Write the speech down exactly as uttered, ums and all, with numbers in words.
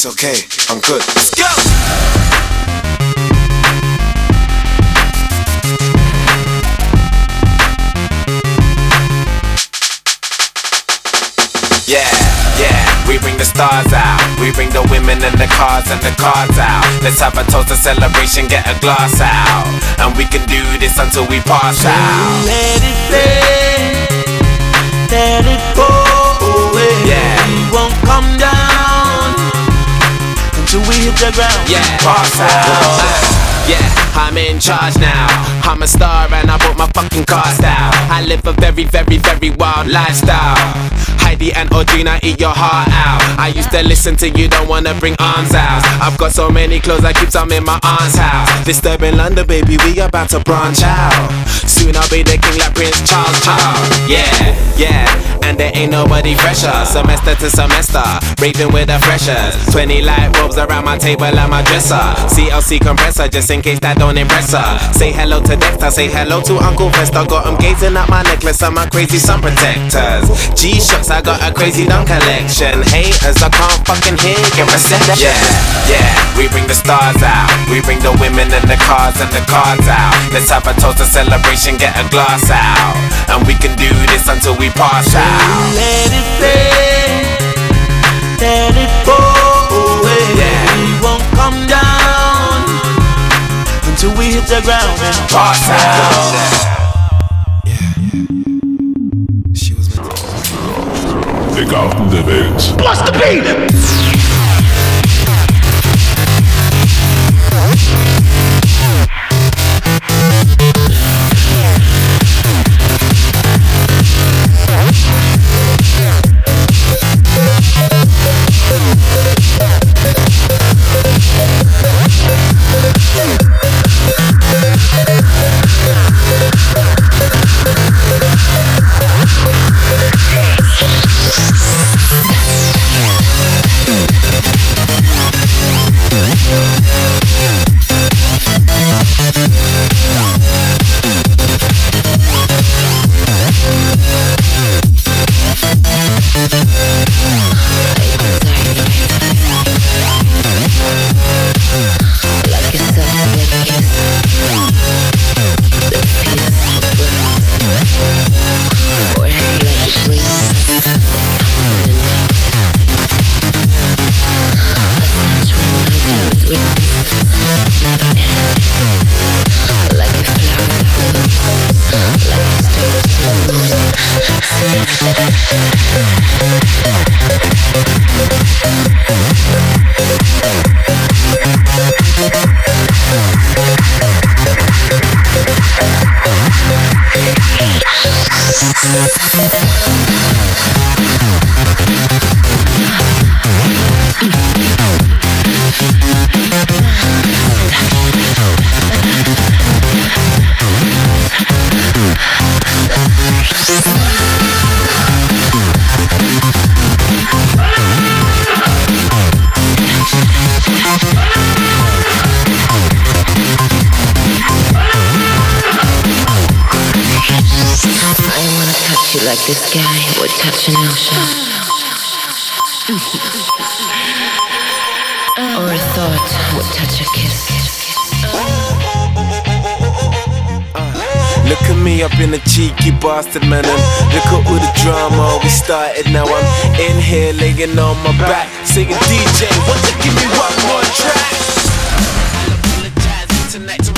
It's okay, I'm good. Let's go! Yeah, yeah, we bring the stars out. We bring the women and the cars and the cards out. Let's have a toast, a celebration, get a glass out. And we can do this until we pass out. Let it play, let it go away. Yeah, we won't come down until we hit the ground. Yeah, pass out. uh, Yeah, I'm in charge now. I'm a star and I bought my fucking cars out. I live a very, very, very wild lifestyle. Heidi and Audrina, eat your heart out. I used to listen to you, don't wanna bring arms out. I've got so many clothes, I keep some in my aunt's house. Disturbing London, baby, we about to branch out. Soon I'll be the king like Prince Charles, Charles. Yeah, yeah, and there ain't nobody fresher. Semester to semester, raving with the freshers. Twenty light bulbs around my table and my dresser. C L C compressor, just in case that don't impress her. Say hello to Dexter, say hello to Uncle Fester. Got him gazing at my necklace and my crazy sun protectors. G-Shocks, I got a crazy dumb collection. Haters, I can't fucking hear your reception. Yeah, yeah, we bring the stars out. We bring the women and the cars and the cards out. Let's have a toast, a celebration, get a glass out. And we can do this until we pass out. Let it play, let it go away. Yeah, we won't come down until we hit the ground and pass out. Der Garten der Welt. Bust the beat! Like this guy would touch an ocean, or a thought would touch a kiss. uh, Look at me up in a cheeky bastard, man, and look at all the drama we started. Now I'm in here laying on my back, singing D J, won't you give me one more track? I'll apologize tonight.